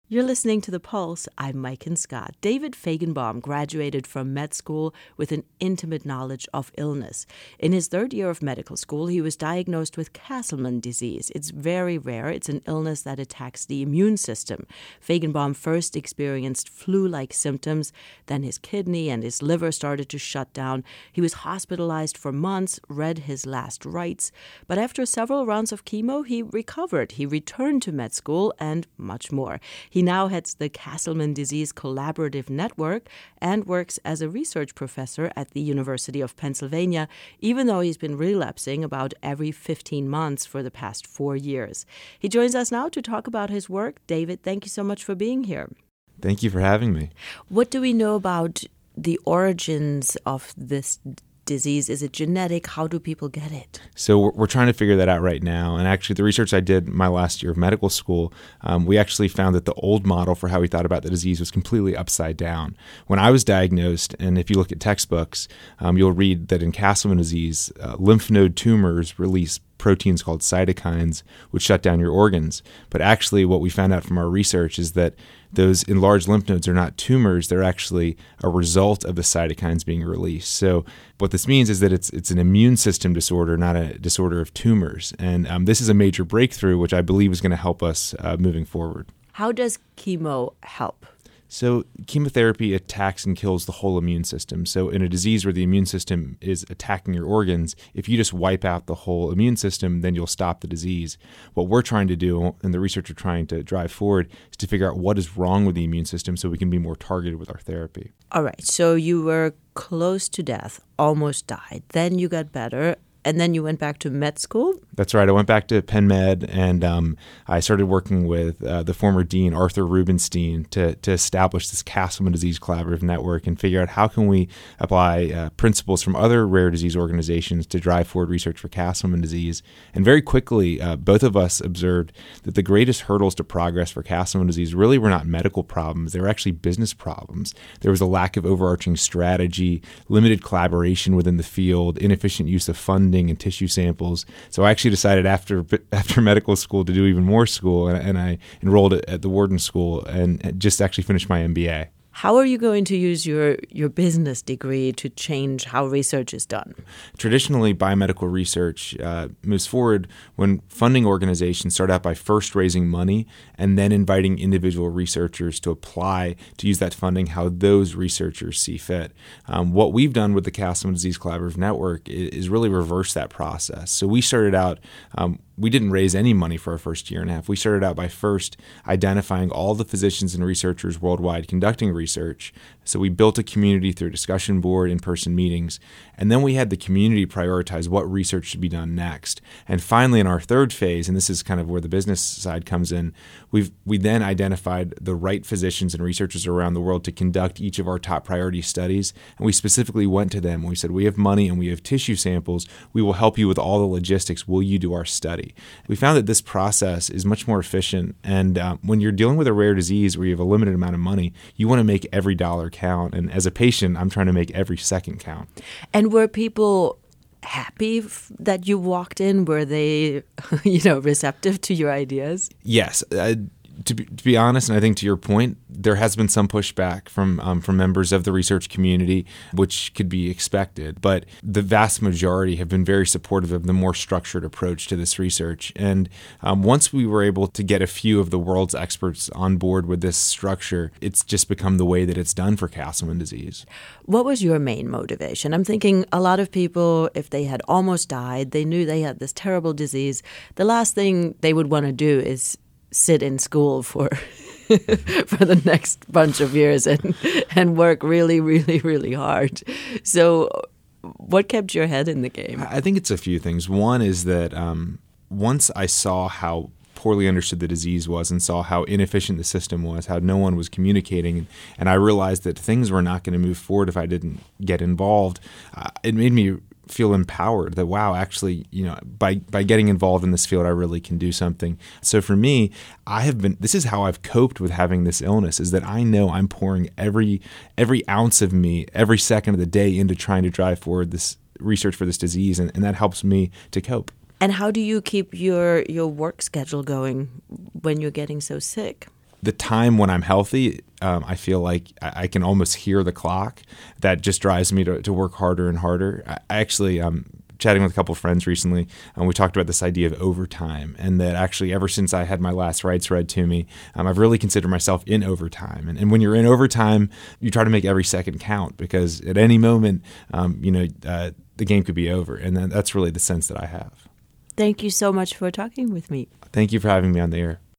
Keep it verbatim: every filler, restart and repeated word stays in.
You're listening to The Pulse. I'm Maiken Scott. David Fajgenbaum graduated from med school with an intimate knowledge of illness. In his third year of medical school, he was diagnosed with Castleman disease. It's very rare. It's an illness that attacks the immune system. Fajgenbaum first experienced flu-like symptoms. Then his kidney and his liver started to shut down. He was hospitalized for months, read his last rites. But after several rounds of chemo, he recovered. He returned to med school and much more. He now heads the Castleman Disease Collaborative Network and works as a research professor at the University of Pennsylvania, even though he's been relapsing about every fifteen months for the past four years. He joins us now to talk about his work. David, thank you so much for being here. Thank you for having me. What do we know about the origins of this disease? Is it genetic? How do people get it? So we're, we're trying to figure that out right now. And actually, the research I did my last year of medical school, um, we actually found that the old model for how we thought about the disease was completely upside down. When I was diagnosed, and if you look at textbooks, um, you'll read that in Castleman disease, uh, lymph node tumors release proteins called cytokines, which shut down your organs. But actually, what we found out from our research is that those enlarged lymph nodes are not tumors. They're actually a result of the cytokines being released. So what this means is that it's it's an immune system disorder, not a disorder of tumors. And um, this is a major breakthrough, which I believe is going to help us uh, moving forward. How does chemo help? So chemotherapy attacks and kills the whole immune system. So in a disease where the immune system is attacking your organs, if you just wipe out the whole immune system, then you'll stop the disease. What we're trying to do, and the research are trying to drive forward, is to figure out what is wrong with the immune system so we can be more targeted with our therapy. All right. So you were close to death, almost died. Then you got better. And then you went back to med school? That's right. I went back to Penn Med, and um, I started working with uh, the former dean, Arthur Rubenstein, to, to establish this Castleman Disease Collaborative Network and figure out how can we apply uh, principles from other rare disease organizations to drive forward research for Castleman disease. And very quickly, uh, both of us observed that the greatest hurdles to progress for Castleman disease really were not medical problems. They were actually business problems. There was a lack of overarching strategy, limited collaboration within the field, inefficient use of funding, and tissue samples. So I actually decided after after medical school to do even more school, and, and I enrolled at, at the Wharton School and just actually finished my M B A. How are you going to use your, your business degree to change how research is done? Traditionally, biomedical research uh, moves forward when funding organizations start out by first raising money and then inviting individual researchers to apply to use that funding how those researchers see fit. Um, what we've done with the Castleman Disease Collaborative Network is, is really reverse that process. So we started out um, we didn't raise any money for our first year and a half. We started out by first identifying all the physicians and researchers worldwide conducting research. So we built a community through a discussion board, in-person meetings, and then we had the community prioritize what research should be done next. And finally, in our third phase, and this is kind of where the business side comes in, we've we then identified the right physicians and researchers around the world to conduct each of our top priority studies. And we specifically went to them. We said, we have money and we have tissue samples. We will help you with all the logistics. Will you do our study? We found that this process is much more efficient. And uh, when you're dealing with a rare disease where you have a limited amount of money, you want to make every dollar count. And as a patient, I'm trying to make every second count. And were people happy f- that you walked in? Were they, you know, receptive to your ideas? Yes. Uh, To be, to be honest, and I think to your point, there has been some pushback from um, from members of the research community, which could be expected. But the vast majority have been very supportive of the more structured approach to this research. And um, once we were able to get a few of the world's experts on board with this structure, it's just become the way that it's done for Castleman disease. What was your main motivation? I'm thinking a lot of people, if they had almost died, they knew they had this terrible disease, the last thing they would want to do is sit in school for for the next bunch of years and and work really, really, really hard. So what kept your head in the game? I think it's a few things. One is that um, once I saw how poorly understood the disease was and saw how inefficient the system was, how no one was communicating, and I realized that things were not going to move forward if I didn't get involved, uh, it made me feel empowered that, wow, actually, you know, by, by getting involved in this field, I really can do something. So for me, I have been, this is how I've coped with having this illness, is that I know I'm pouring every, every ounce of me, every second of the day into trying to drive forward this research for this disease. And, and that helps me to cope. And how do you keep your, your work schedule going when you're getting so sick? the time when I'm healthy, um, I feel like I, I can almost hear the clock. That just drives me to, to work harder and harder. I, I actually, um, chatting with a couple of friends recently, and we talked about this idea of overtime, and that actually ever since I had my last rites read to me, um, I've really considered myself in overtime. And, and when you're in overtime, you try to make every second count, because at any moment, um, you know, uh, the game could be over. And then that's really the sense that I have. Thank you so much for talking with me. Thank you for having me on the air.